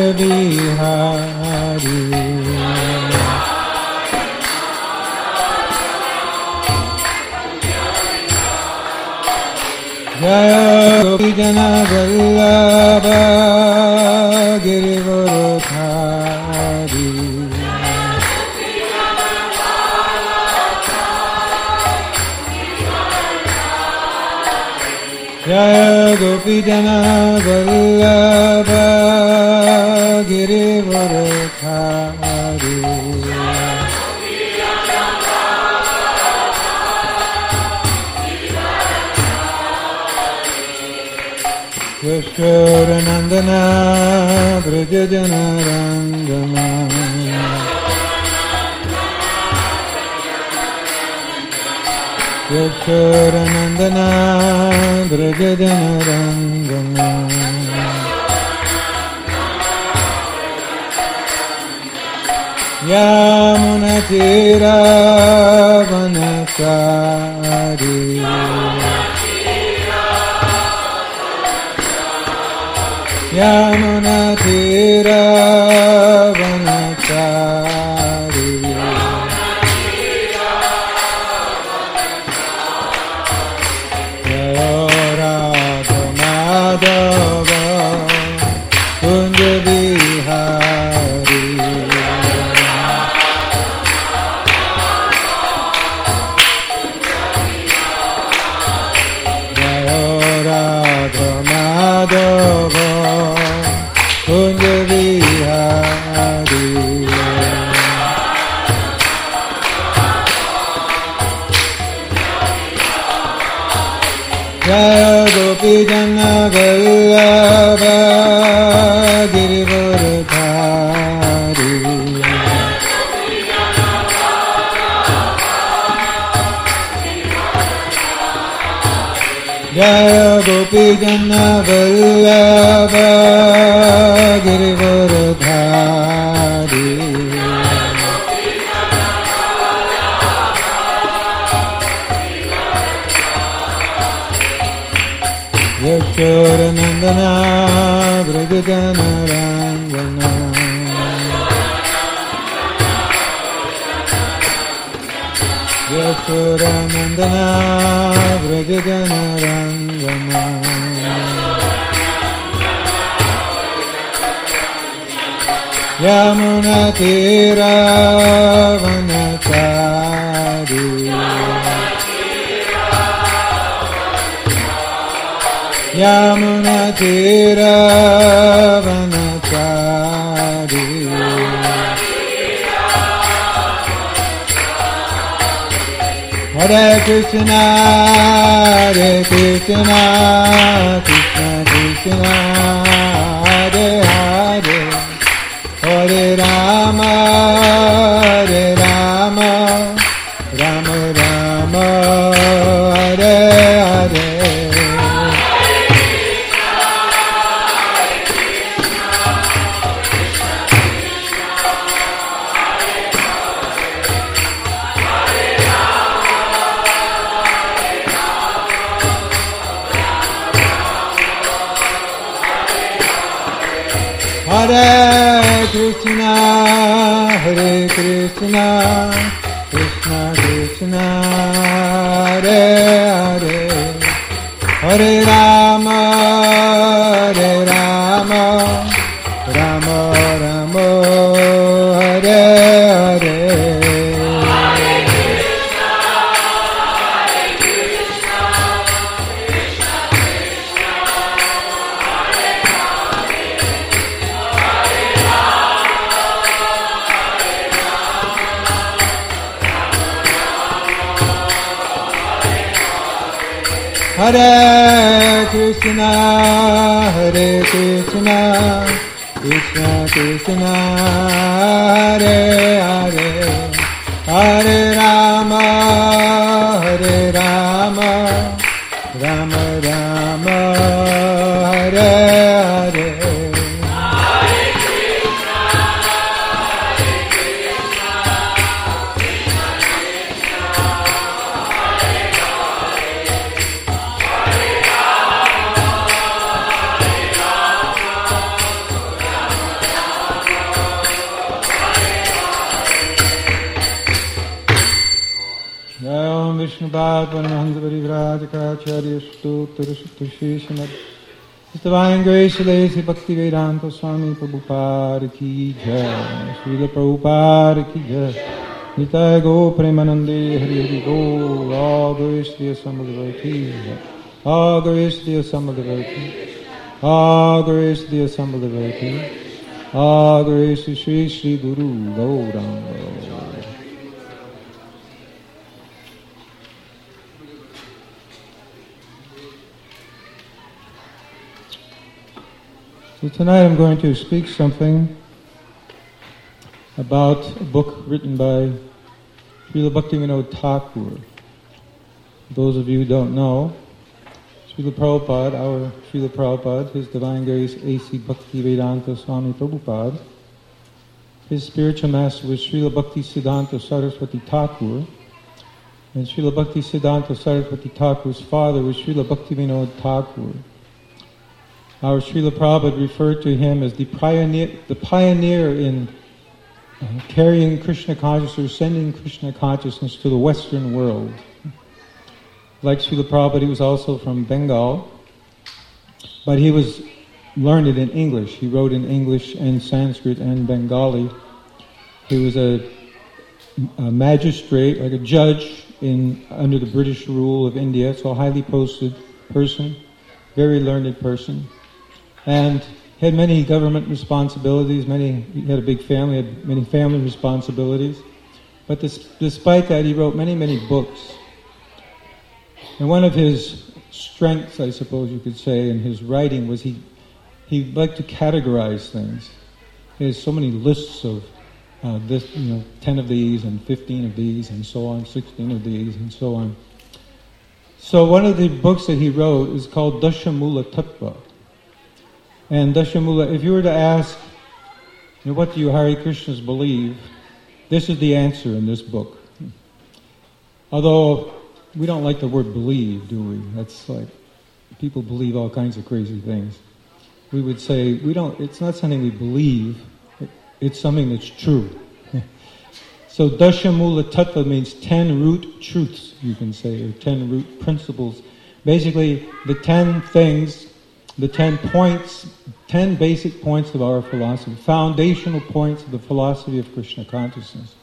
Bihari. Jaya Gopijana Vallabha Girivardhari. Jaya Gopijana Vallabha Girivardhari. Yashora Nandana Brajajana Rangana. Yashora Nandana Brajajana Rangana. Yamuna Tira Vanachari. Yamuna Tira Vanachari. Jaya Radha Madhava Kunja Bihari. Jaya Radha Madhava Kunja Bihari. Jaya Gopijana Vallabha Girivardhari. Jaya Gopijana Vallabha Girivardhari. Yashora Nandana Brajajana Rangana. Yashora Nandana Brajajana Rangana. Yamuna Tira Vanachari. Yamuna Tira Vanachari. Hare Krishna, Hare Krishna, Krishna Krishna, Hare Hare, Hare Rama, Hare Rama, Rama Rama, Hare Hare. Hare Krishna, Hare Krishna, Krishna Krishna, Hare Hare, Hare Rama, Hare Rama, Rama Rama, Hare Hare. Hare Krishna, Hare Krishna, Krishna Krishna, Hare Hare, Hare Rama, Hare Rama, Rama Rama, Hare Hare. Vishnupada Paramahansa Parivrajakacarya Stottara Sutta Sheshamad His Divine Grace Sri Bhakti Vedanta Swami Prabhupada Ki Jai Srila Prabhupada Ki Jai Nitai Go Premanande Hari Hari Go All Grace to the assembled devotees All Grace to the assembled devotees All Grace to the assembled devotees All Grace to Sri Sri Guru Gauranga. So tonight I'm going to speak something about a book written by Srila Bhaktivinoda Thakur. Those of you who don't know, Srila Prabhupada, our Srila Prabhupada, His Divine Grace A.C. Bhakti Vedanta Swami Prabhupada, his spiritual master was Srila Bhakti Siddhanta Saraswati Thakur, and Srila Bhakti Siddhanta Saraswati Thakur's father was Srila Bhaktivinoda Thakur. Our Srila Prabhupada referred to him as the pioneer in carrying Krishna consciousness, or sending Krishna consciousness to the Western world. Like Srila Prabhupada, he was also from Bengal, but he was learned in English. He wrote in English and Sanskrit and Bengali. He was a magistrate, like a judge under the British rule of India, so a highly posted person, very learned person, and had many government responsibilities. He had a big family, had many family responsibilities. But despite that, he wrote many, many books. And one of his strengths, I suppose you could say, in his writing was he liked to categorize things. He has so many lists of 10 of these and 15 of these and so on, 16 of these and so on. So one of the books that he wrote is called Dashamula Tattva. And Dashamula, if you were to ask, what do you Hare Krishnas believe? This is the answer in this book. Although we don't like the word believe, do we? That's like, people believe all kinds of crazy things. We would say, it's not something we believe, it's something that's true. So Dashamula Tattva means 10 root truths, you can say, or 10 root principles. Basically, the 10 things, the 10 points, 10 basic points of our philosophy, foundational points of the philosophy of Krishna consciousness.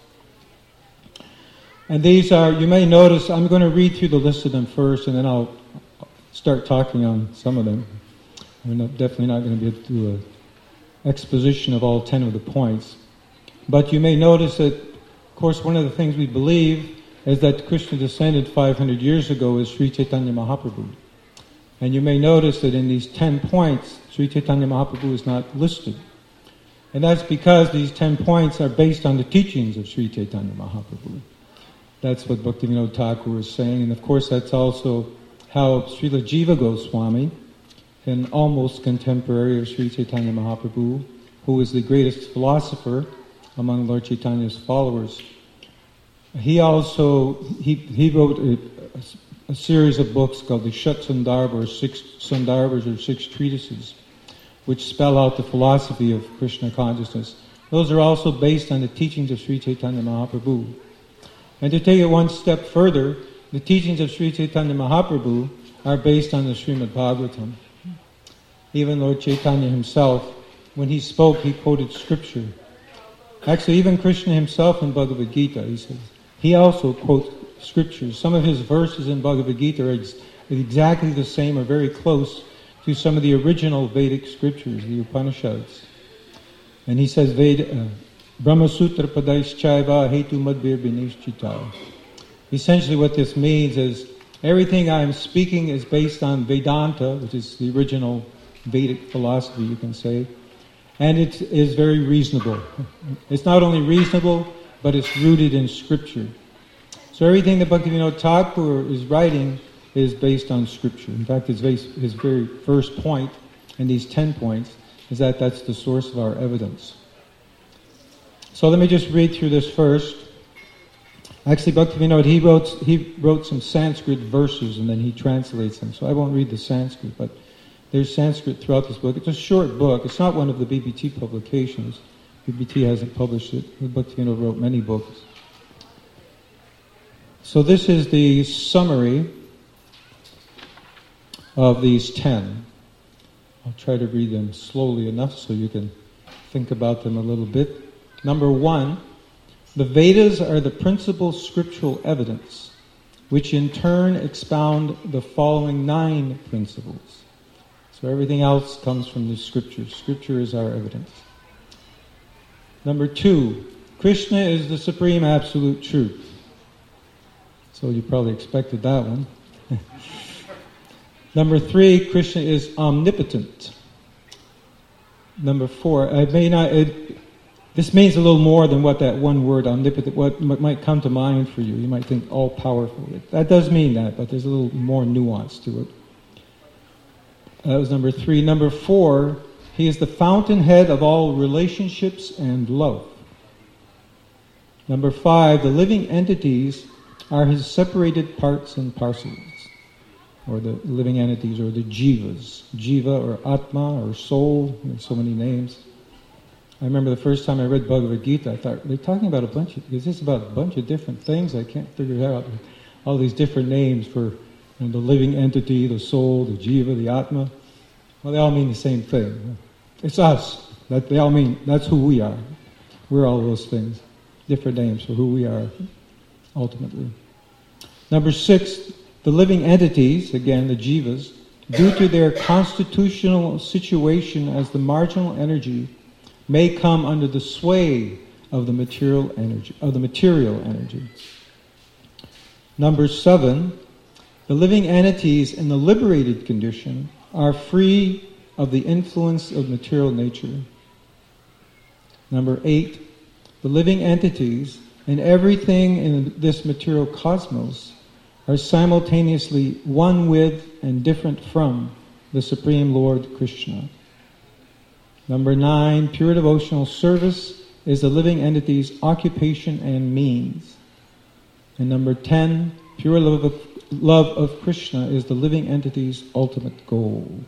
And these are, you may notice, I'm going to read through the list of them first, and then I'll start talking on some of them. We're definitely not going to be able to do an exposition of all 10 of the points. But you may notice that, of course, one of the things we believe is that Krishna descended 500 years ago as Sri Chaitanya Mahaprabhu. And you may notice that in these 10 points, Sri Chaitanya Mahaprabhu is not listed. And that's because these 10 points are based on the teachings of Sri Chaitanya Mahaprabhu. That's what Bhaktivinoda Thakur is saying. And of course that's also how Srila Jiva Goswami, an almost contemporary of Sri Chaitanya Mahaprabhu, who is the greatest philosopher among Lord Chaitanya's followers, he wrote a series of books called the Shat Sandarbha, or 6 Sandarbhas, or 6 treatises, which spell out the philosophy of Krishna consciousness. Those are also based on the teachings of Sri Chaitanya Mahaprabhu. And to take it one step further, the teachings of Sri Chaitanya Mahaprabhu are based on the Srimad Bhagavatam. Even Lord Chaitanya himself, when he spoke, he quoted scripture. Actually, even Krishna himself in Bhagavad Gita, he says, he also quotes scriptures. Some of his verses in Bhagavad Gita are exactly the same or very close to some of the original Vedic scriptures, the Upanishads. And he says, Brahma Sutra Padaischaiva Hetu Madhvir Binishchita. Essentially what this means is everything I'm speaking is based on Vedanta, which is the original Vedic philosophy, you can say, and it is very reasonable. It's not only reasonable, but it's rooted in scripture. So everything that Bhaktivinoda Thakur is writing is based on scripture. In fact, his very first point in these 10 points is that that's the source of our evidence. So let me just read through this first. Actually, Bhaktivinoda, he wrote some Sanskrit verses and then he translates them. So I won't read the Sanskrit, but there's Sanskrit throughout this book. It's a short book. It's not one of the BBT publications. BBT hasn't published it. Bhaktivinoda wrote many books. So this is the summary of these 10. I'll try to read them slowly enough so you can think about them a little bit. Number 1, the Vedas are the principal scriptural evidence, which in turn expound the following 9 principles. So everything else comes from the scriptures. Scripture is our evidence. Number 2, Krishna is the supreme absolute truth. So you probably expected that one. Number 3, Krishna is omnipotent. Number 4, this means a little more than what that one word, omnipotent, what might come to mind for you. You might think all-powerful. That does mean that, but there's a little more nuance to it. That was number 3. Number 4, he is the fountainhead of all relationships and love. Number 5, the living entities are his separated parts and parcels, or the living entities, or the jivas. Jiva, or Atma, or soul. There's so many names. I remember the first time I read Bhagavad Gita, I thought, they're talking about is this about a bunch of different things? I can't figure it out. All these different names for the living entity, the soul, the jiva, the Atma. Well, they all mean the same thing. It's us. They all mean, that's who we are. We're all those things. Different names for who we are, ultimately. Number 6, the living entities, again, the jivas, due to their constitutional situation as the marginal energy, may come under the sway of the material energy. Number 7, the living entities in the liberated condition are free of the influence of material nature. Number 8, the living entities and everything in this material cosmos are simultaneously one with and different from the Supreme Lord Krishna. Number 9, pure devotional service is the living entity's occupation and means. And number 10, pure love of Krishna is the living entity's ultimate goal.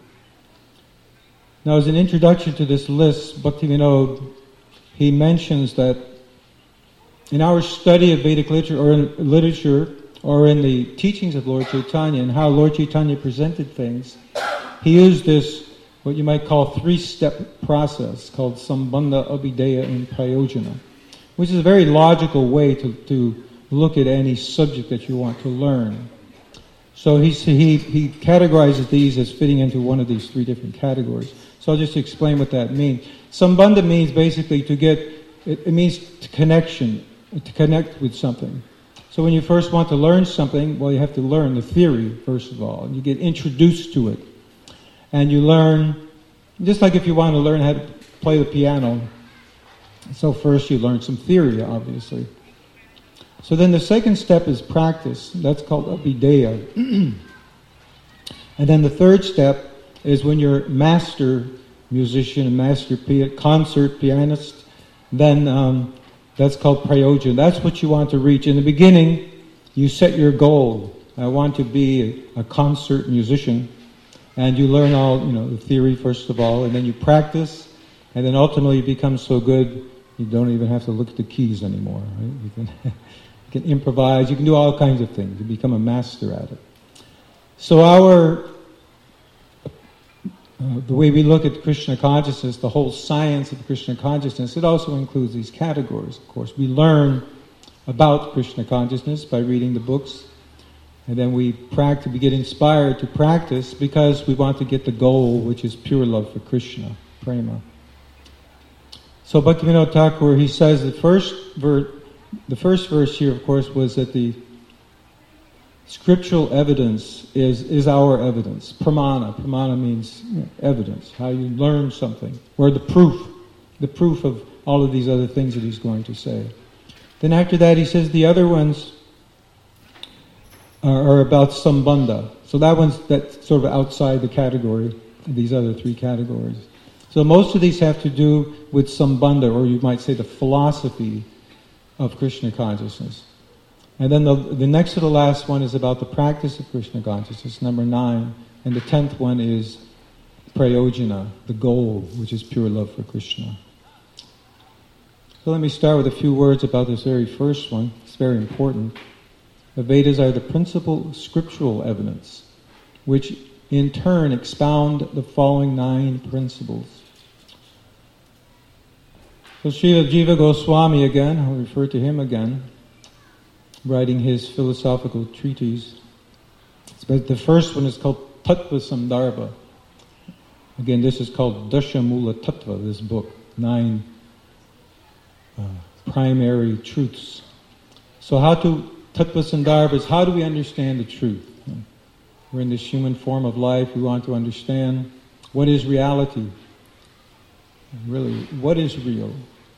Now, as an introduction to this list, Bhaktivinoda, he mentions that in our study of Vedic literature, or in the teachings of Lord Chaitanya and how Lord Chaitanya presented things, he used this, what you might call 3-step process called Sambandha, Abhideya, and Prayojana, which is a very logical way to look at any subject that you want to learn. So he categorizes these as fitting into one of these 3 different categories. So I'll just explain what that means. Sambandha means basically it means connection, to connect with something. So when you first want to learn something, well, you have to learn the theory, first of all. And you get introduced to it. And you learn, just like if you want to learn how to play the piano. So first you learn some theory, obviously. So then the second step is practice. That's called Abhideya. And then the third step is when you're master musician, master concert pianist, then that's called Prayojana. That's what you want to reach. In the beginning, you set your goal. I want to be a concert musician. And you learn all, the theory first of all, and then you practice, and then ultimately you become so good, you don't even have to look at the keys anymore. Right? You can improvise, you can do all kinds of things. You become a master at it. So the way we look at Krishna consciousness, the whole science of Krishna consciousness, it also includes these categories, of course. We learn about Krishna consciousness by reading the books, and then we get inspired to practice because we want to get the goal, which is pure love for Krishna, prema. So Bhaktivinoda Thakur, he says the first verse here, of course, was that the scriptural evidence is our evidence. Pramana. Pramana means evidence, how you learn something, or the proof of all of these other things that he's going to say. Then after that he says the other ones are about Sambandha. So that's sort of outside the category of these other 3 categories. So most of these have to do with Sambandha, or you might say the philosophy of Krishna consciousness. And then the next to the last one is about the practice of Krishna consciousness, number 9. And the 10th one is Prayojana, the goal, which is pure love for Krishna. So let me start with a few words about this very first one. It's very important. The Vedas are the principal scriptural evidence, which in turn expound the following 9 principles. So Srila Jiva Goswami again, I'll refer to him again, writing his philosophical treatise. But the first one is called Tattva Sandarbha. Again, this is called Dashamula Tattva, this book, 9 primary truths. So Tattva Sandarbha is how do we understand the truth? We're in this human form of life, we want to understand what is reality. Really, what is real?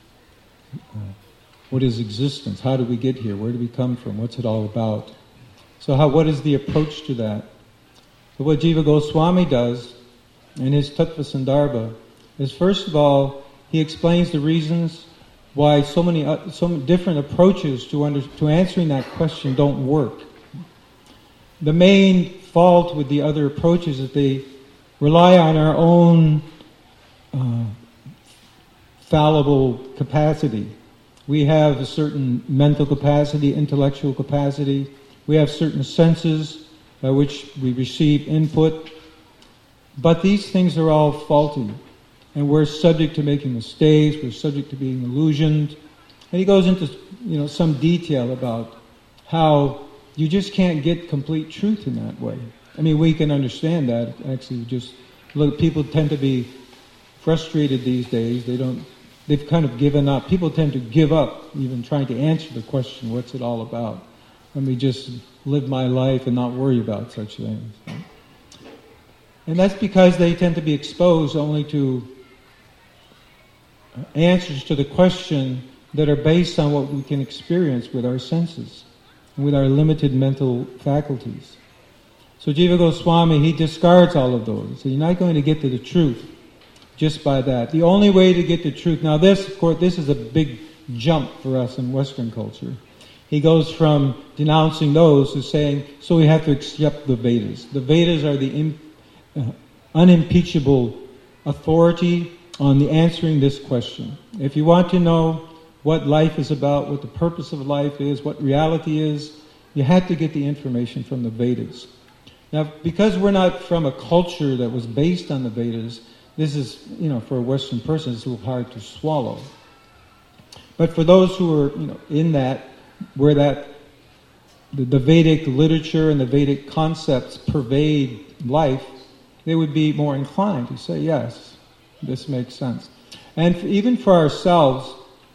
What is existence? How do we get here? Where do we come from? What's it all about? So what is the approach to that? So what Jiva Goswami does in his Tattva Sandarbha is, first of all, he explains the reasons why so many different approaches to answering that question don't work. The main fault with the other approaches is they rely on our own fallible capacity. We have a certain mental capacity, intellectual capacity. We have certain senses by which we receive input. But these things are all faulty. And we're subject to making mistakes, we're subject to being illusioned. And he goes into some detail about how you just can't get complete truth in that way. I mean, we can understand that. Actually, people tend to be frustrated these days. They've kind of given up. People tend to give up even trying to answer the question, what's it all about? Let me just live my life and not worry about such things. And that's because they tend to be exposed only to answers to the question that are based on what we can experience with our senses and with our limited mental faculties. So Jiva Goswami, he discards all of those. So you're not going to get to the truth just by that. The only way to get the truth, now this, of course, this is a big jump for us in Western culture. He goes from denouncing those to saying, so we have to accept the Vedas. The Vedas are the unimpeachable authority on the answering this question. If you want to know what life is about, what the purpose of life is, what reality is, you have to get the information from the Vedas. Now, because we're not from a culture that was based on the Vedas, this is, for a Western person, it's a little hard to swallow. But for those who are, in that, where the Vedic literature and the Vedic concepts pervade life, they would be more inclined to say, yes, this makes sense. And even for ourselves,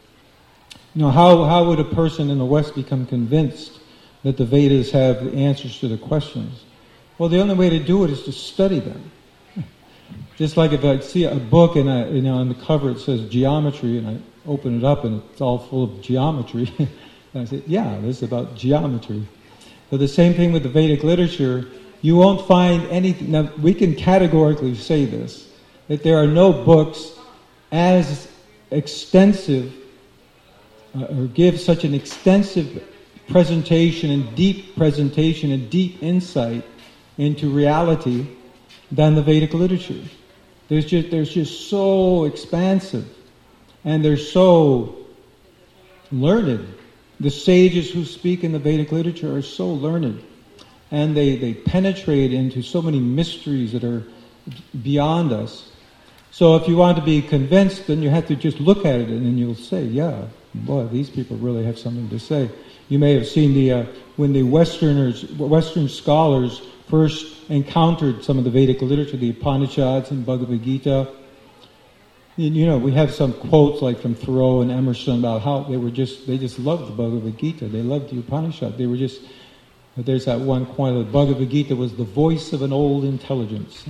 how would a person in the West become convinced that the Vedas have the answers to the questions? Well, the only way to do it is to study them. Just like if I see a book and on the cover it says geometry, and I open it up and it's all full of geometry, and I say, yeah, this is about geometry. So the same thing with the Vedic literature. You won't find anything. Now, we can categorically say this, that there are no books as extensive or give such an extensive presentation and deep insight into reality than the Vedic literature. They're just so expansive, and they're so learned. The sages who speak in the Vedic literature are so learned, and they penetrate into so many mysteries that are beyond us. So if you want to be convinced, then you have to just look at it, and then you'll say, yeah, boy, these people really have something to say. You may have seen when the Western scholars first encountered some of the Vedic literature, the Upanishads and Bhagavad Gita. We have some quotes like from Thoreau and Emerson about how they just loved the Bhagavad Gita. They loved the Upanishad. There's that one quote, the Bhagavad Gita was the voice of an old intelligence.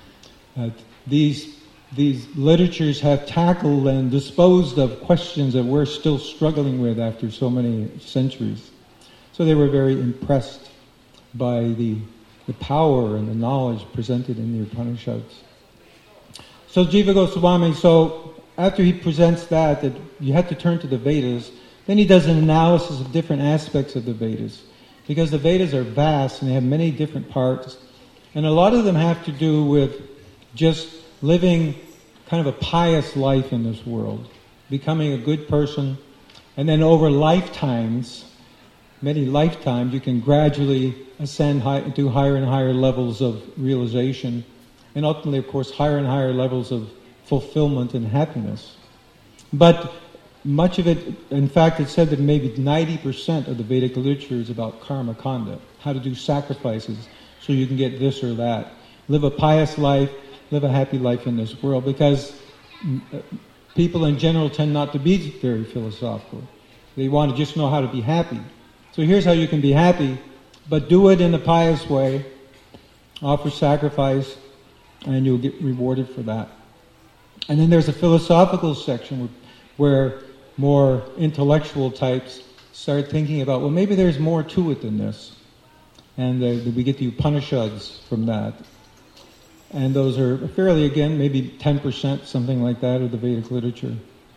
These literatures have tackled and disposed of questions that we're still struggling with after so many centuries. So they were very impressed by the power and the knowledge presented in the Upanishads. So Jiva Goswami, after he presents that you have to turn to the Vedas, then he does an analysis of different aspects of the Vedas. Because the Vedas are vast and they have many different parts. And a lot of them have to do with just living kind of a pious life in this world, becoming a good person, and then over lifetimes, many lifetimes, you can gradually ascend to higher and higher levels of realization, and ultimately, of course, higher and higher levels of fulfillment and happiness. But much of it, in fact, it's said that maybe 90% of the Vedic literature is about karma kanda, how to do sacrifices so you can get this or that. Live a pious life, live a happy life in this world, because people in general tend not to be very philosophical. They want to just know how to be happy. So here's how you can be happy, but do it in a pious way, offer sacrifice, and you'll get rewarded for that. And then there's a philosophical section where more intellectual types start thinking about, well, maybe there's more to it than this. And we get the Upanishads from that. And those are fairly, again, maybe 10%, something like that, of the Vedic literature.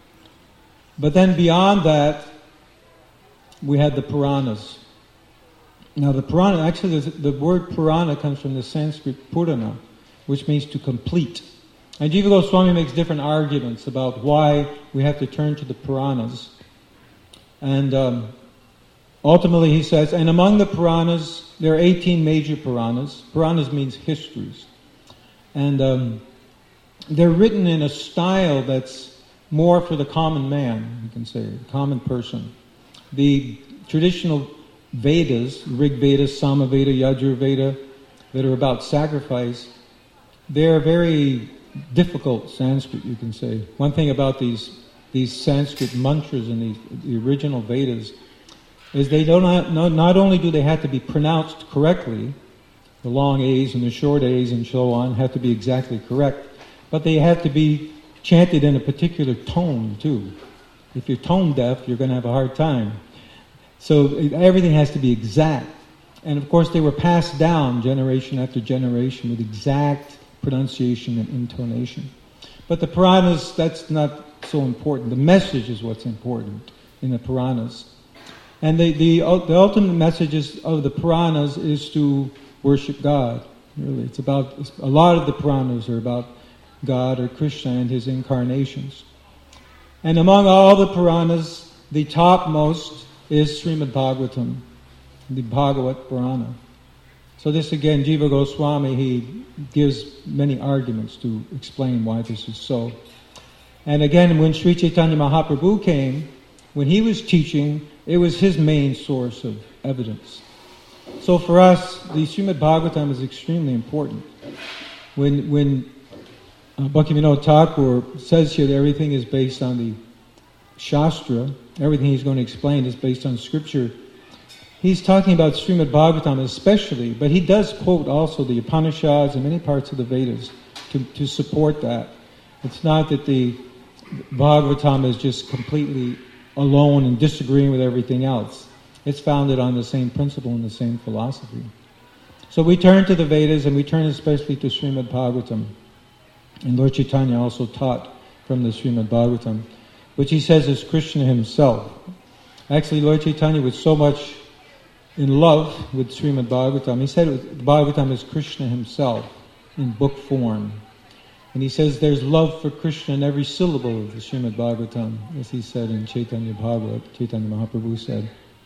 But then beyond that, we had the Puranas. Now the Purana, actually the word Purana comes from the Sanskrit Purana, which means to complete. And Jiva Goswami makes different arguments about why we have to turn to the Puranas. And ultimately he says, and among the Puranas, there are 18 major Puranas. Puranas means histories. And they're written in a style that's more for the common man, you can say, the common person. The traditional Vedas, Rig Veda, Sama Veda, Yajur Veda, that are about sacrifice, they're very difficult Sanskrit, you can say. One thing about these Sanskrit mantras in the original Vedas is they not only do they have to be pronounced correctly, the long A's and the short A's and so on have to be exactly correct, but they have to be chanted in a particular tone too. If you're tone deaf, you're going to have a hard time. So everything has to be exact. And of course they were passed down generation after generation with exact pronunciation and intonation. But the Puranas, that's not so important. The message is what's important in the Puranas. And the ultimate messages of the Puranas is to worship God. Really, it's about, a lot of the Puranas are about God or Krishna and His incarnations. And among all the Puranas, the topmost is Srimad Bhagavatam, the Bhagavat Purana. So this again, Jiva Goswami, he gives many arguments to explain why this is so. And again, when Sri Chaitanya Mahaprabhu came, when he was teaching, it was his main source of evidence. So for us, the Srimad Bhagavatam is extremely important. When Bhaktivinoda Thakur says here that everything is based on the Shastra, everything he's going to explain is based on Scripture, he's talking about Srimad Bhagavatam especially, but he does quote also the Upanishads and many parts of the Vedas to support that. It's not that the Bhagavatam is just completely alone and disagreeing with everything else. It's founded on the same principle and the same philosophy. So we turn to the Vedas, and we turn especially to Srimad Bhagavatam. And Lord Chaitanya also taught from the Srimad Bhagavatam, which he says is Krishna himself. Actually, Lord Chaitanya was so much in love with Srimad Bhagavatam, he said Bhagavatam is Krishna himself in book form. And he says there's love for Krishna in every syllable of the Srimad Bhagavatam, as he said in Chaitanya Bhagavat, Chaitanya Mahaprabhu said.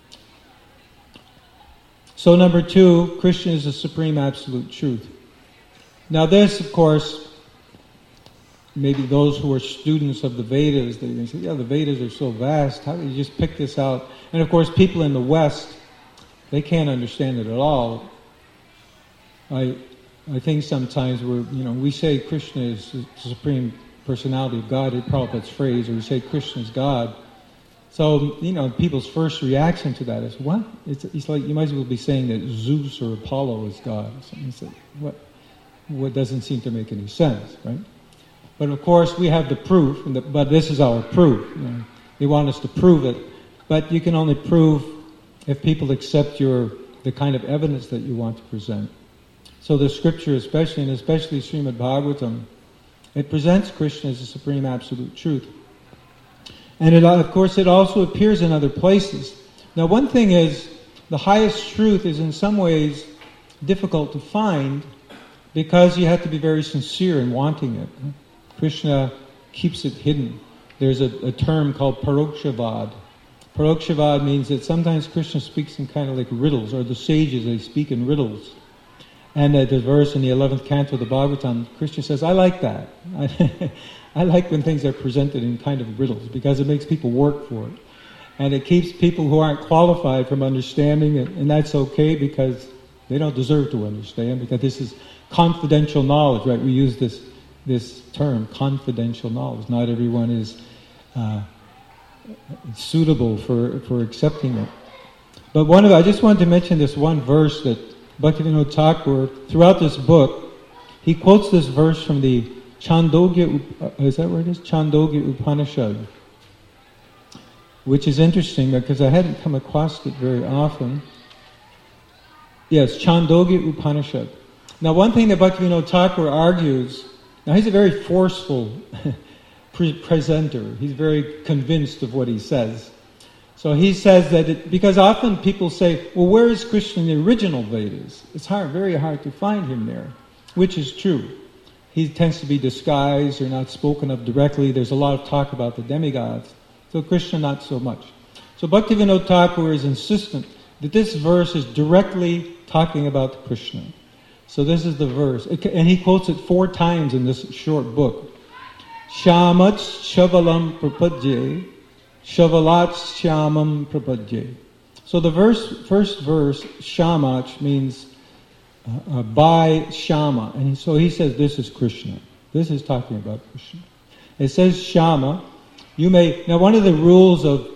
So number 2, Krishna is the supreme absolute truth. Now this, of course, maybe those who are students of the Vedas, they're going to say, yeah, the Vedas are so vast, how do you just pick this out? And of course, people in the West, they can't understand it at all. I think sometimes we say Krishna is the supreme personality of God, Prabhupada's phrase, or we say Krishna is God. So, people's first reaction to that is, what? It's like you might as well be saying that Zeus or Apollo is God. It's like, what doesn't seem to make any sense, right? But of course, we have the proof, but this is our proof. They want us to prove it, but you can only prove if people accept the kind of evidence that you want to present. So the scripture especially, and especially Srimad Bhagavatam, it presents Krishna as the supreme absolute truth. And of course it also appears in other places. Now one thing is, the highest truth is in some ways difficult to find because you have to be very sincere in wanting it. Krishna keeps it hidden. There's a term called parokshavad. Parokshavad means that sometimes Krishna speaks in kind of like riddles, or the sages, they speak in riddles. And the verse in the 11th canto of the Bhagavatam, Krishna says, I like that. I like when things are presented in kind of riddles, because it makes people work for it. And it keeps people who aren't qualified from understanding it, and that's okay, because they don't deserve to understand, because this is confidential knowledge, right? We use this term, confidential knowledge. Not everyone is suitable for accepting it. But I just wanted to mention this one verse that Bhaktivinoda Thakur, throughout this book, he quotes this verse from the Chandogya, is that where it is? Chandogya Upanishad, which is interesting because I hadn't come across it very often. Yes, Chandogya Upanishad. Now, one thing that Bhaktivinoda Thakur argues, now he's a very forceful presenter. He's very convinced of what he says. So he says that because often people say, well, where is Krishna in the original Vedas? It's very hard to find him there, which is true. He tends to be disguised or not spoken of directly. There's a lot of talk about the demigods. So Krishna, not so much. So Bhaktivinoda Thakur is insistent that this verse is directly talking about Krishna. So this is the verse. And he quotes it 4 times in this short book. Shamat Shavalam Prapadye, Shavalat Shyamam Prapadye. So the first verse, Shamach, means by Shama. And so he says this is Krishna. This is talking about Krishna. It says Shama. Now one of the rules of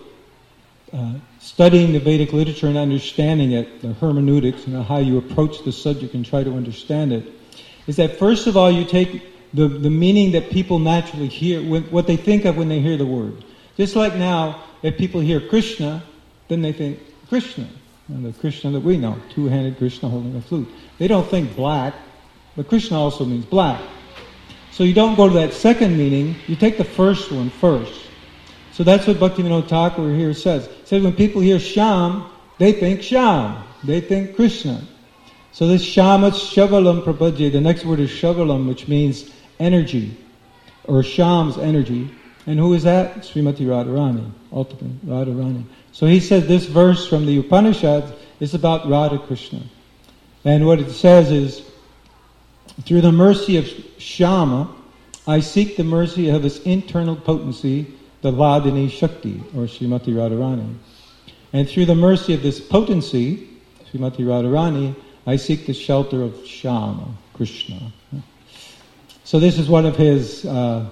studying the Vedic literature and understanding it, the hermeneutics, how you approach the subject and try to understand it, is that first of all you take the meaning that people naturally hear, what they think of when they hear the word. Just like now, if people hear Krishna, then they think Krishna, and the Krishna that we know, 2-handed Krishna holding a flute. They don't think black, but Krishna also means black. So you don't go to that second meaning, you take the first one first. So that's what Bhaktivinoda Thakur here says. He says when people hear Sham, they think Sham, they think Krishna. So this Shamat Shavalam Prapadye, the next word is Shavalam, which means energy, or Sham's energy. And who is that? Srimati Radharani, ultimately, Radharani. So he says this verse from the Upanishads is about Radha Krishna. And what it says is, through the mercy of Shama, I seek the mercy of his internal potency, the Vadini Shakti, or Srimati Radharani. And through the mercy of this potency, Srimati Radharani, I seek the shelter of Shama, Krishna. So this is one of his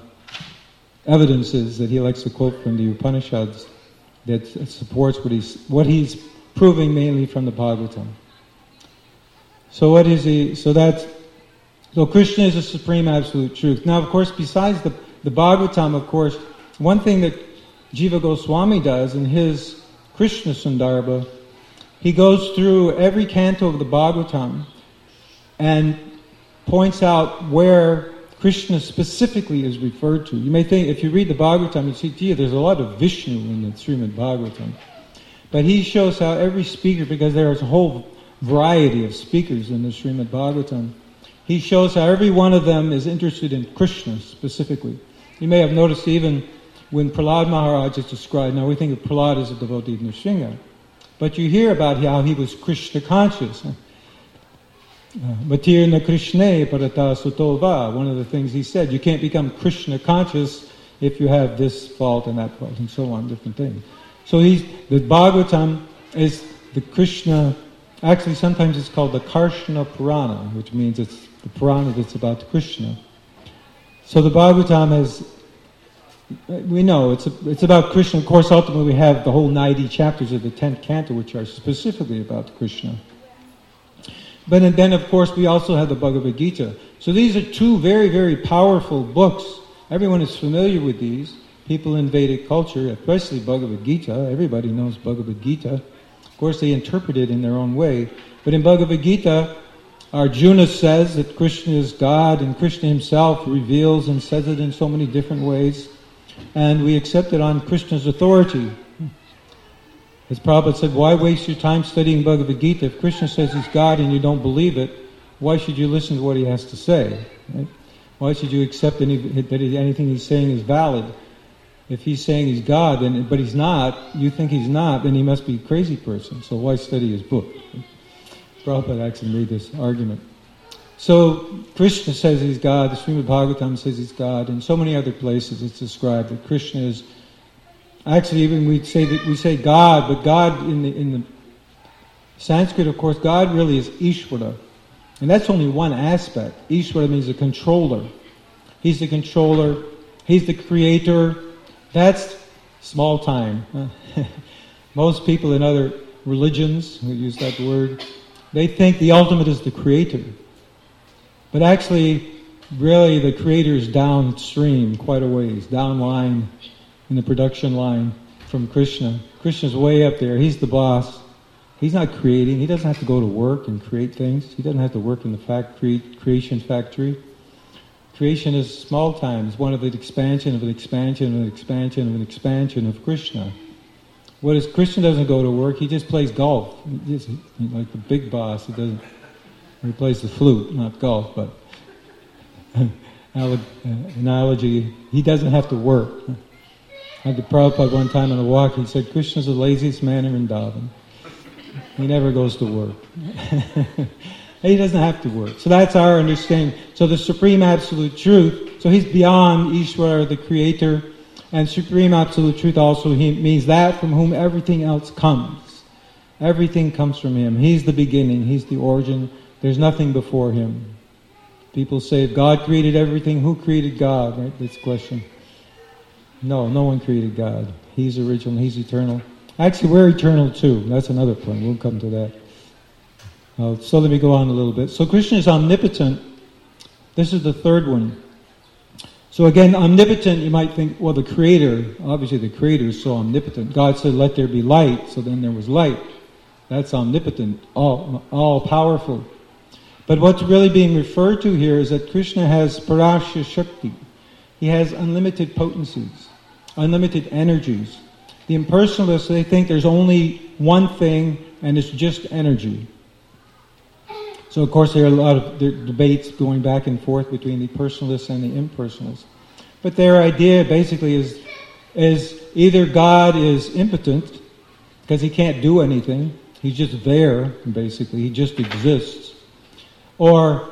evidences that he likes to quote from the Upanishads that supports what he's proving mainly from the Bhagavatam. So what is he? So Krishna is the supreme absolute truth. Now, of course, besides the Bhagavatam, of course, one thing that Jiva Goswami does in his Krishna Sundarbha, he goes through every canto of the Bhagavatam and points out where Krishna specifically is referred to. You may think, if you read the Bhagavatam, you see, gee, there's a lot of Vishnu in the Srimad Bhagavatam. But he shows how every speaker, because there's a whole variety of speakers in the Srimad Bhagavatam, he shows how every one of them is interested in Krishna specifically. You may have noticed even when Prahlad Maharaj is described, now we think of Prahlad as a devotee of Nrsimha, but you hear about how he was Krishna conscious. Matirna Krishna Parata Sutova, one of the things he said, you can't become Krishna conscious if you have this fault and that fault and so on, different things. So the Bhagavatam is the Krishna, actually sometimes it's called the Karshana Purana, which means it's the Purana that's about Krishna. So the Bhagavatam is, we know, it's about Krishna. Of course, ultimately we have the whole 90 chapters of the 10th canto, which are specifically about Krishna. But then, of course, we also have the Bhagavad Gita. So these are 2 very, very powerful books. Everyone is familiar with these. People in Vedic culture, especially Bhagavad Gita. Everybody knows Bhagavad Gita. Of course, they interpret it in their own way. But in Bhagavad Gita, Arjuna says that Krishna is God, and Krishna himself reveals and says it in so many different ways. And we accept it on Krishna's authority. As Prabhupada said, why waste your time studying Bhagavad Gita? If Krishna says he's God and you don't believe it, why should you listen to what he has to say? Right? Why should you accept that anything he's saying is valid? If he's saying he's God, but he's not, you think he's not, then he must be a crazy person. So why study his book? Prabhupada actually made this argument. So Krishna says he's God, the Srimad Bhagavatam says he's God, and so many other places it's described that Krishna is. Actually, even we say God, but God in the Sanskrit, of course, God really is Ishvara, and that's only one aspect. Ishvara means a controller. He's the controller. He's the creator. That's small time. Most people in other religions who use that word, they think the ultimate is the creator. But actually, really, the creator is downstream, quite a ways, downline in the production line from Krishna. Krishna's way up there. He's the boss. He's not creating. He doesn't have to go to work and create things. He doesn't have to work in the creation factory. Creation is small time. It's one of the expansion of an expansion of an expansion of an expansion of Krishna. Krishna doesn't go to work. He just plays golf. He's like the big boss. He plays the flute, not golf, but analogy. He doesn't have to work. I had the Prabhupada one time on a walk. He said, Krishna's the laziest man in Vrindavan. He never goes to work. He doesn't have to work. So that's our understanding. So the Supreme Absolute Truth, so he's beyond Ishvara, the Creator, and Supreme Absolute Truth also means that from whom everything else comes. Everything comes from him. He's the beginning. He's the origin. There's nothing before him. People say, if God created everything, who created God? Right? That's the question. No one created God. He's original. He's eternal. Actually, we're eternal too. That's another point. We'll come to that. So let me go on a little bit. So Krishna is omnipotent. This is the third one. So again, omnipotent, you might think, well, the Creator, obviously the Creator is so omnipotent. God said, let there be light, so then there was light. That's omnipotent, all powerful. But what's really being referred to here is that Krishna has Parashya Shakti. He has unlimited potencies, unlimited energies. The impersonalists, they think there's only one thing, and it's just energy. So, of course, there are a lot of debates going back and forth between the personalists and the impersonalists. But their idea basically is either God is impotent, because he can't do anything, he's just there, basically, he just exists, or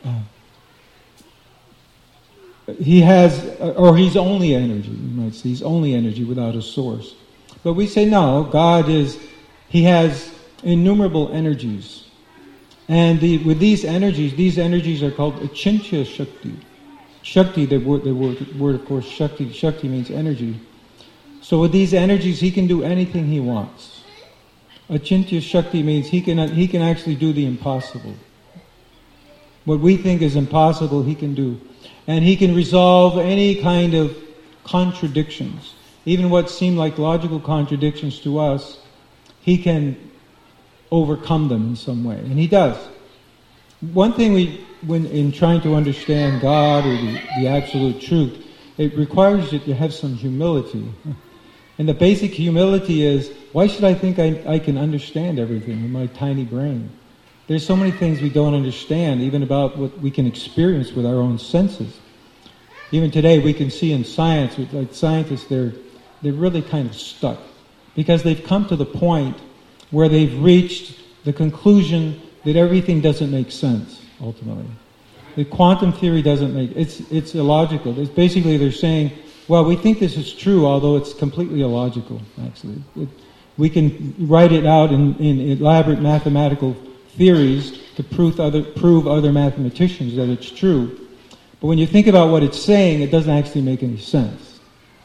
he's only energy, you might say, he's only energy without a source. But we say no, he has innumerable energies. And with these energies are called Achintya Shakti. Shakti, the word of course, Shakti means energy. So with these energies, he can do anything he wants. Achintya Shakti means he can actually do the impossible. What we think is impossible, he can do. And he can resolve any kind of contradictions. Even what seem like logical contradictions to us, he can overcome them in some way. And he does. One thing when in trying to understand God or the absolute truth, it requires you to have some humility. And the basic humility is, why should I think I can understand everything with my tiny brain? There's so many things we don't understand, even about what we can experience with our own senses. Even today, we can see in science, like scientists, they're really kind of stuck. Because they've come to the point where they've reached the conclusion that everything doesn't make sense, ultimately. The quantum theory doesn't make... It's illogical. It's basically, they're saying, well, we think this is true, although it's completely illogical, actually. We can write it out in elaborate mathematical theories to prove other mathematicians that it's true. But when you think about what it's saying, it doesn't actually make any sense.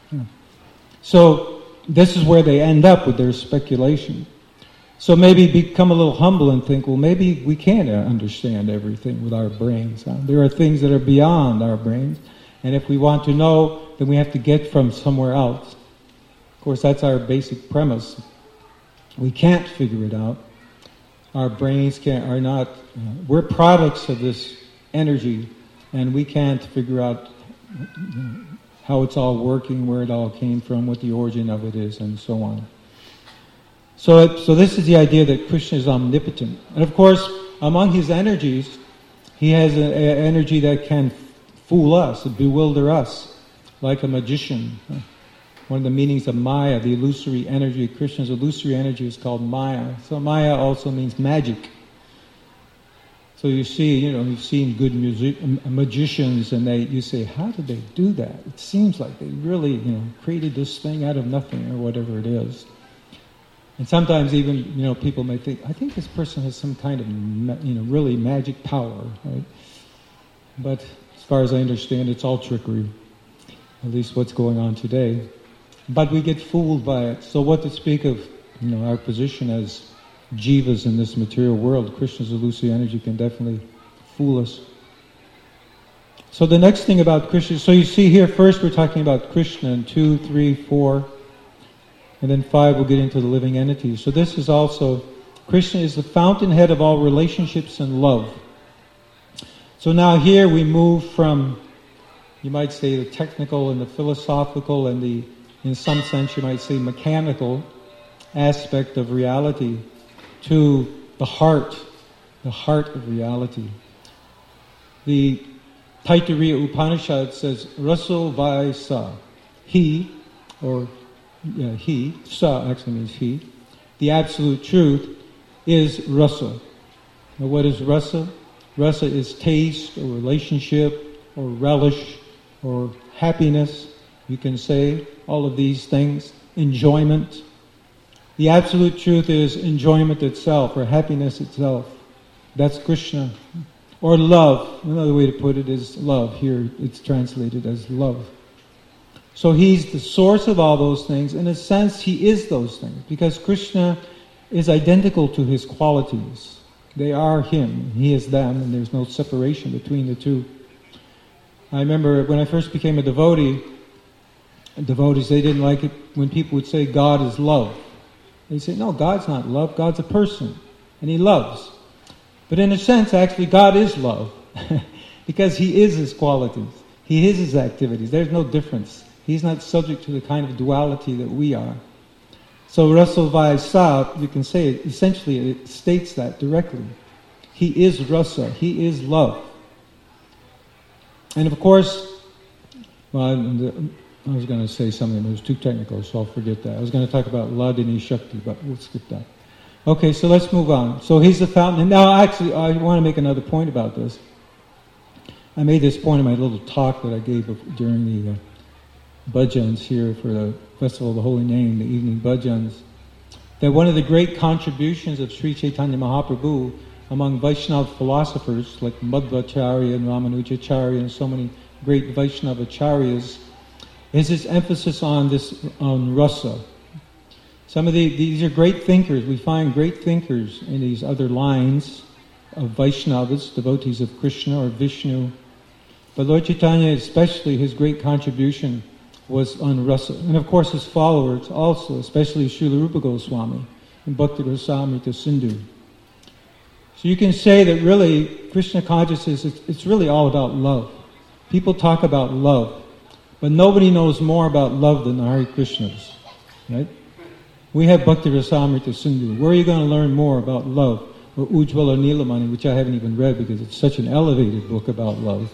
So this is where they end up with their speculation. So maybe become a little humble and think, well, maybe we can't understand everything with our brains. There are things that are beyond our brains. And if we want to know, then we have to get from somewhere else. Of course, that's our basic premise. We can't figure it out. Our brains are not... we're products of this energy, and we can't figure out how it's all working, where it all came from, what the origin of it is, and so on. So this is the idea that Krishna is omnipotent. And of course, among his energies, he has an energy that can fool us, bewilder us, like a magician. one of the meanings of Maya, the illusory energy. Krishna's illusory energy is called Maya. So Maya also means magic. So you see, you've seen good magicians, and you say, how did they do that? It seems like they really, created this thing out of nothing, or whatever it is. And sometimes even, people may think, I think this person has some kind of, really magic power, right? But as far as I understand, it's all trickery. At least what's going on today. But we get fooled by it. So what to speak of, our position as jivas in this material world? Krishna's illusory energy can definitely fool us. So the next thing about Krishna, so you see here, first we're talking about Krishna in 2, 3, 4, and then 5 we'll get into the living entities. So this is also, Krishna is the fountainhead of all relationships and love. So now here we move from, you might say, the technical and the philosophical and the, in some sense you might say, mechanical aspect of reality to the heart of reality. The Taittiriya Upanishad says, Raso Vai Sa. He, Sa actually means he. The absolute truth is rasa. Now what is rasa? Rasa is taste or relationship or relish or happiness, you can say, all of these things. Enjoyment. The absolute truth is enjoyment itself or happiness itself. That's Krishna. Or love. Another way to put it is love. Here it's translated as love. So he's the source of all those things. In a sense, he is those things, because Krishna is identical to his qualities. They are him, he is them, and there's no separation between the two. I remember when I first became a devotee, devotees, they didn't like it when people would say God is love. They say, no, God's not love, God's a person, and he loves. But in a sense, actually, God is love, because he is his qualities. He is his activities. There's no difference. He's not subject to the kind of duality that we are. So Rasa Vai Sa, you can say it, essentially it states that directly. He is Rasa, he is love. And of course, well, I was going to say something, but it was too technical, so I'll forget that. I was going to talk about Ladini Shakti, but we'll skip that. Okay, so let's move on. So he's the fountain. And now actually, I want to make another point about this. I made this point in my little talk that I gave during the bhajans here for the Festival of the Holy Name, the evening bhajans, that one of the great contributions of Sri Chaitanya Mahaprabhu among Vaishnava philosophers like Madhvacharya and Ramanujacharya and so many great Vaishnava acharyas is his emphasis on rasa. Some of these are great thinkers. We find great thinkers in these other lines of Vaishnavas, devotees of Krishna or Vishnu. But Lord Chaitanya, especially his great contribution was on rasa. And of course his followers also, especially Srila Rupa Goswami and Bhakti Rasamrita Sindhu. So you can say that really Krishna consciousness, it's really all about love. People talk about love, but nobody knows more about love than the Hare Krishnas, right? We have Bhakti Rasamrita Sindhu. Where are you going to learn more about love? Or Ujjvala Nilamani, which I haven't even read because it's such an elevated book about love.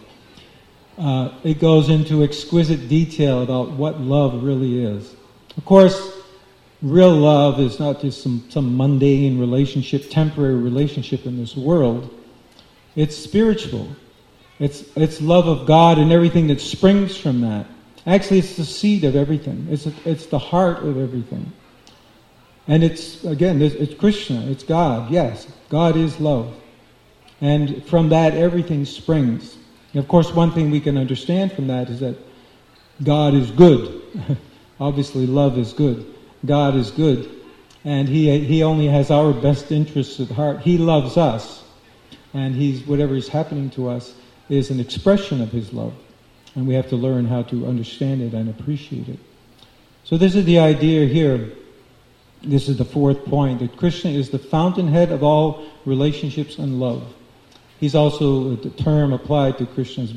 It goes into exquisite detail about what love really is. Of course, real love is not just some mundane relationship, temporary relationship in this world. It's spiritual. It's love of God and everything that springs from that. Actually, it's the seed of everything. It's the heart of everything. And it's Krishna, it's God. Yes, God is love. And from that, everything springs. And of course, one thing we can understand from that is that God is good. Obviously, love is good. God is good. And He only has our best interests at heart. He loves us. And whatever is happening to us is an expression of His love. And we have to learn how to understand it and appreciate it. So this is the idea here. This is the fourth point, that Krishna is the fountainhead of all relationships and love. He's also the term applied to Krishna's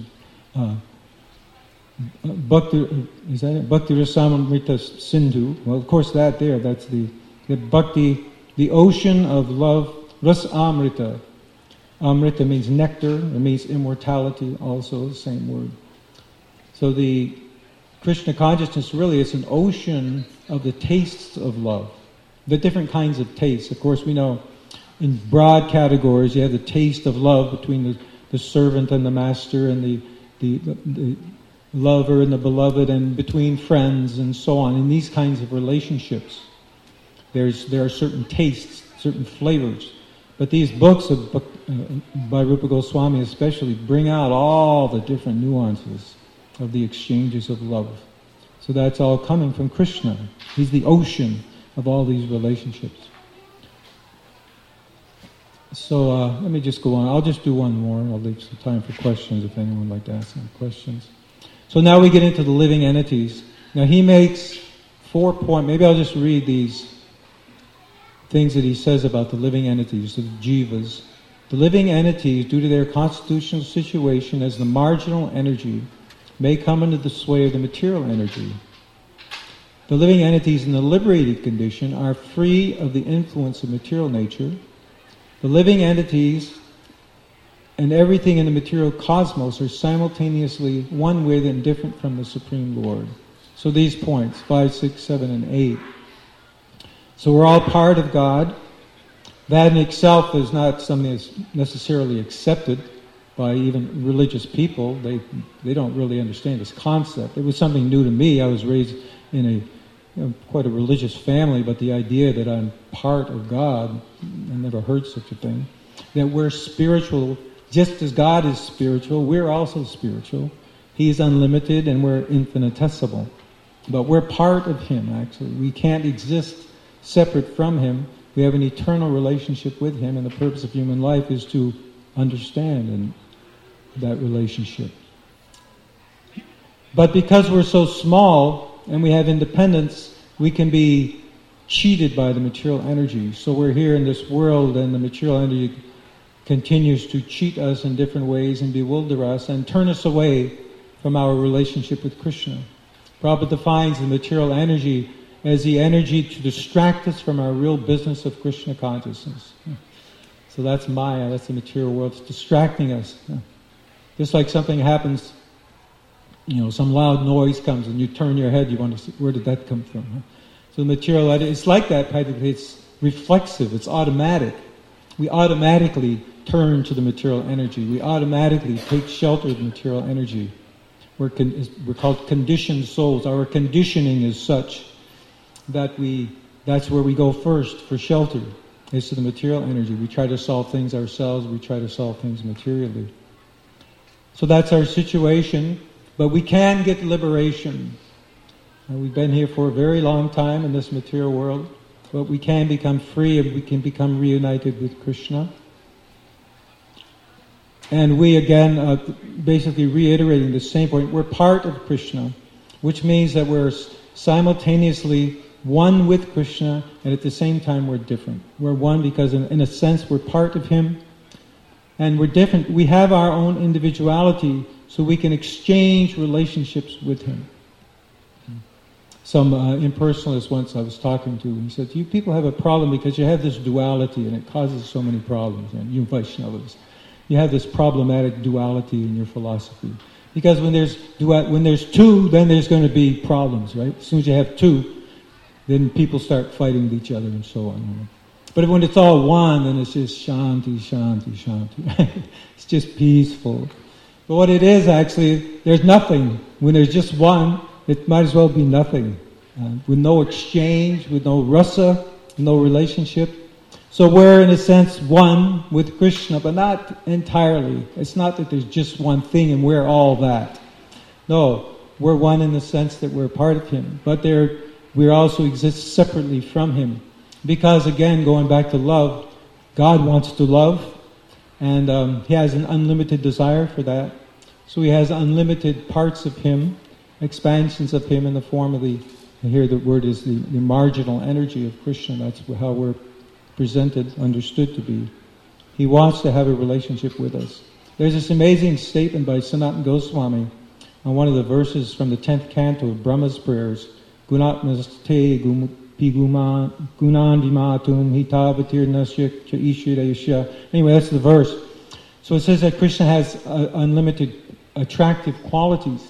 Bhakti Rasamrita Sindhu. Well, of course that's the Bhakti, the ocean of love, Rasamrita. Amrita means nectar, it means immortality, also the same word. So the Krishna consciousness really is an ocean of the tastes of love, the different kinds of tastes. Of course, we know in broad categories you have the taste of love between the servant and the master, and the lover and the beloved, and between friends and so on. In these kinds of relationships, there are certain tastes, certain flavors. But these books by Rupa Goswami especially bring out all the different nuances of the exchanges of love. So that's all coming from Krishna. He's the ocean of all these relationships. So let me just go on. I'll just do one more. I'll leave some time for questions if anyone would like to ask some questions. So now we get into the living entities. Now he makes 4 points. Maybe I'll just read these things that he says about the living entities, the jivas. The living entities, due to their constitutional situation as the marginal energy, may come under the sway of the material energy. The living entities in the liberated condition are free of the influence of material nature. The living entities and everything in the material cosmos are simultaneously one with and different from the Supreme Lord. So these points, 5, 6, 7, and 8. So we're all part of God. That in itself is not something that's necessarily accepted by even religious people. They don't really understand this concept. It was something new to me. I was raised in quite a religious family, but the idea that I'm part of God, I never heard such a thing. That we're spiritual, just as God is spiritual, we're also spiritual. He's unlimited and we're infinitesimal. But we're part of Him, actually. We can't exist separate from Him. We have an eternal relationship with Him, and the purpose of human life is to understand that relationship. But because we're so small and we have independence, we can be cheated by the material energy. So we're here in this world, and the material energy continues to cheat us in different ways and bewilder us and turn us away from our relationship with Krishna. Prabhupada defines the material energy as the energy to distract us from our real business of Krishna consciousness. So that's Maya, that's the material world. It's distracting us. Just like something happens, some loud noise comes and you turn your head, you want to see, where did that come from? So the material, it's like that practically. It's reflexive, it's automatic. We automatically turn to the material energy. We automatically take shelter of the material energy. We're called conditioned souls. Our conditioning is such that that's where we go first for shelter, is to the material energy. We try to solve things ourselves, we try to solve things materially. So that's our situation, but we can get liberation. We've been here for a very long time in this material world, but we can become free and we can become reunited with Krishna. And we again, basically reiterating the same point, we're part of Krishna, which means that we're simultaneously one with Krishna, and at the same time we're different. We're one because in a sense we're part of Him, and we're different. We have our own individuality, so we can exchange relationships with Him. Some impersonalist once I was talking to, he said, you people have a problem because you have this duality and it causes so many problems. And you Vaishnavas, you have this problematic duality in your philosophy. Because when there's two, then there's going to be problems, right? As soon as you have two, then people start fighting with each other and so on. But when it's all one, then it's just shanti, shanti, shanti. It's just peaceful. But what it is actually, there's nothing. When there's just one, it might as well be nothing. With no exchange, with no rasa, no relationship. So we're in a sense one with Krishna, but not entirely. It's not that there's just one thing and we're all that. No, we're one in the sense that we're part of Him. But we also exist separately from Him. Because again, going back to love, God wants to love, and He has an unlimited desire for that. So He has unlimited parts of Him, expansions of Him in the form of here the word is the marginal energy of Krishna. That's how we're presented, understood to be. He wants to have a relationship with us. There's this amazing statement by Sanatana Goswami on one of the verses from the 10th canto of Brahma's prayers, Gunatmaste Piguman Gunandimatum Hitavatir Nasya Cha Ishirayasya. Anyway, that's the verse. So it says that Krishna has unlimited attractive qualities.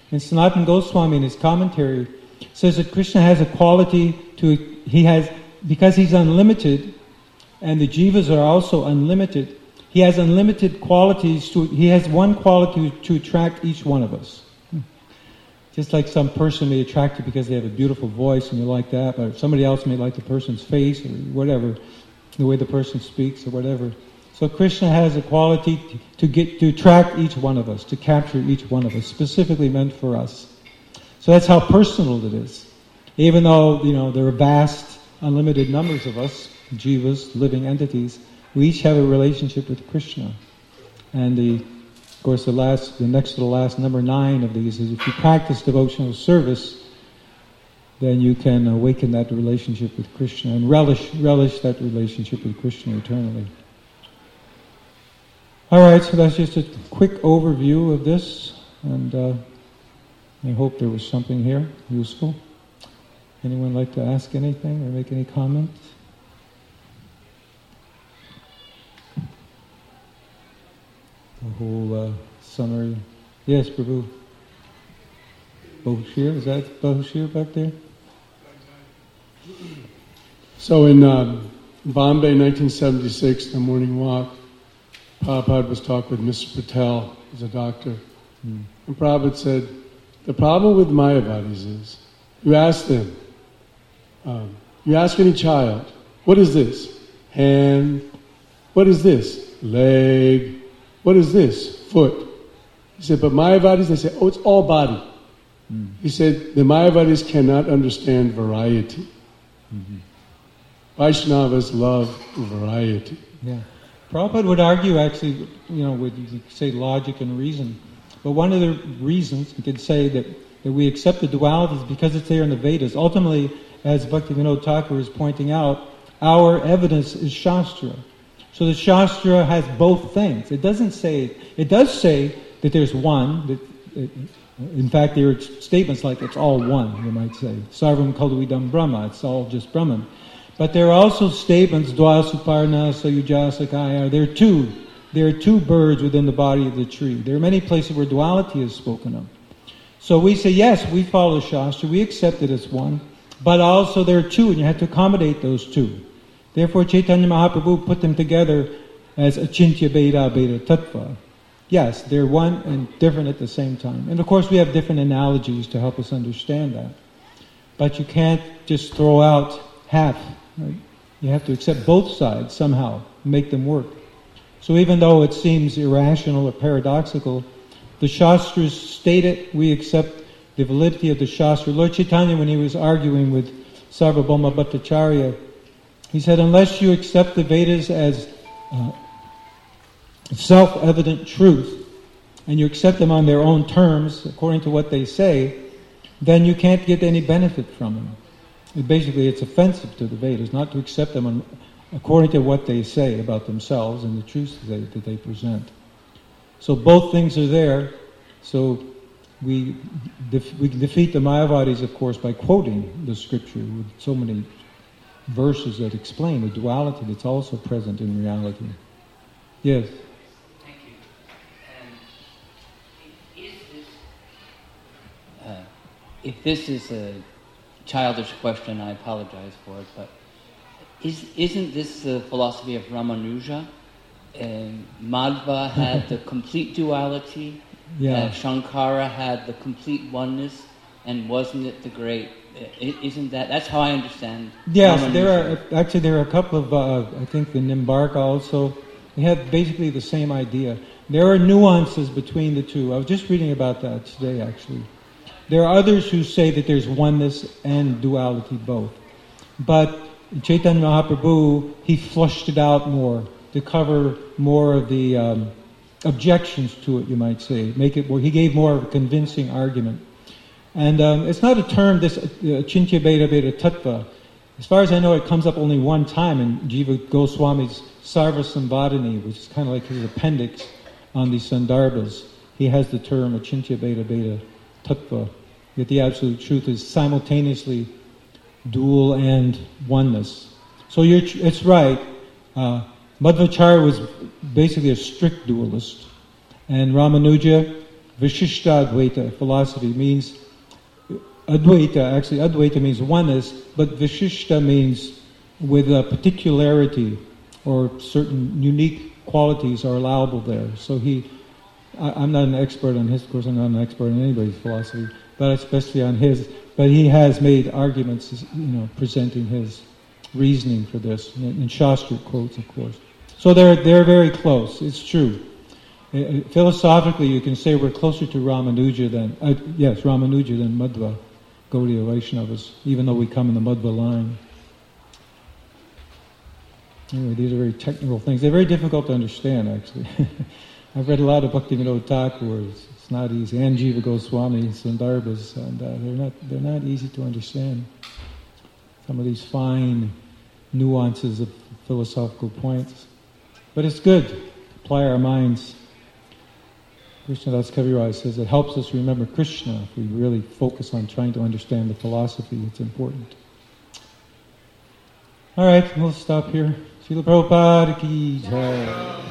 And Sanatana Goswami in his commentary says that Krishna has a quality because he's unlimited, and the jivas are also unlimited. He has unlimited qualities. He has one quality to attract each one of us. Just like some person may attract you because they have a beautiful voice and you like that, but somebody else may like the person's face or whatever, the way the person speaks or whatever. So Krishna has a quality to attract each one of us, to capture each one of us, specifically meant for us. So that's how personal it is. Even though, there are vast, unlimited numbers of us, jivas, living entities, we each have a relationship with Krishna. And the next to the last, number 9 of these is if you practice devotional service, then you can awaken that relationship with Krishna and relish that relationship with Krishna eternally. Alright, so that's just a quick overview of this, and I hope there was something here useful. Anyone like to ask anything or make any comment? The whole summary. Yes, Prabhu. Bahushir, is that Bahushir back there? So in Bombay, 1976, the morning walk, Prabhupada was talking with Mr. Patel, who's a doctor. And Prabhupada said, the problem with Mayavadis is, you ask them, you ask any child, what is this? Hand. What is this? Leg. What is this? Foot. He said, but Mayavadis, they say, it's all body. He said, the Mayavadis cannot understand variety. Vaishnavas love variety. Yeah. Prabhupada would argue, actually, with, you could say, logic and reason. But one of the reasons, you could say, that we accept the duality is because it's there in the Vedas. Ultimately, as Bhaktivinoda Thakur is pointing out, our evidence is Shastra. So the Shastra has both things. It does say that there's one. In fact, there are statements like it's all one, you might say. Sarvam khalu idam Brahma, it's all just Brahman. But there are also statements, Dwa Suparna, Sayuja Sakaya. There are two birds within the body of the tree. There are many places where duality is spoken of. So we say, yes, we follow Shastra, we accept it as one, but also there are two, and you have to accommodate those two. Therefore, Chaitanya Mahaprabhu put them together as Achintya Beda Beda Tattva. Yes, they're one and different at the same time. And of course, we have different analogies to help us understand that. But you can't just throw out half. Right? You have to accept both sides somehow, make them work. So even though it seems irrational or paradoxical, the Shastras state it, we accept the validity of the Shastra. Lord Chaitanya, when he was arguing with Sarvabhauma Bhattacharya, he said, unless you accept the Vedas as self-evident truth, and you accept them on their own terms, according to what they say, then you can't get any benefit from them. It's offensive to the Vedas not to accept them according to what they say about themselves and the truths that they present. So both things are there. So we defeat the Mayavadis, of course, by quoting the scripture with so many verses that explain the duality that's also present in reality. Yes? Thank you. If this is a childish question, I apologize for it, but isn't this the philosophy of Ramanuja? Madhva had the complete duality, Shankara had the complete oneness, and wasn't it the great... Isn't that's how I understand. Yes, there are a couple of, I think the Nimbarka also, they have basically the same idea. There are nuances between the two. I was just reading about that today, actually. There are others who say that there's oneness and duality both. But Chaitanya Mahaprabhu, he flushed it out more to cover more of the objections to it, you might say. He gave more of a convincing argument. And it's not a term, this Achintya Beda Beda Tattva. As far as I know, it comes up only one time in Jiva Goswami's Sarva Sambhadani, which is kind of like his appendix on the Sandarbhas. He has the term Achintya Beda Beda Tattva. Yet the absolute truth is simultaneously dual and oneness. So it's right. Madhvacharya was basically a strict dualist. And Ramanuja, Vishishtadvaita philosophy means Advaita means oneness, but Vishishta means with a particularity or certain unique qualities are allowable there. So I'm not an expert on his, of course I'm not an expert on anybody's philosophy, but especially on his, but he has made arguments, presenting his reasoning for this, in Shastric quotes, of course. So they're very close, it's true. Philosophically, you can say we're closer to Ramanuja than Madhva, Gaudiya Vaishnavas, even though we come in the Madhva line. Anyway, these are very technical things. They're very difficult to understand, actually. I've read a lot of Bhaktivinoda Thakur. It's not easy. And Jiva Goswami, Sundarbhas, and they're not easy to understand. Some of these fine nuances of philosophical points. But it's good to apply our minds. Krishnadas Kaviraj says it helps us remember Krishna if we really focus on trying to understand the philosophy. It's important. All right, we'll stop here. Srila Prabhupada ki jai.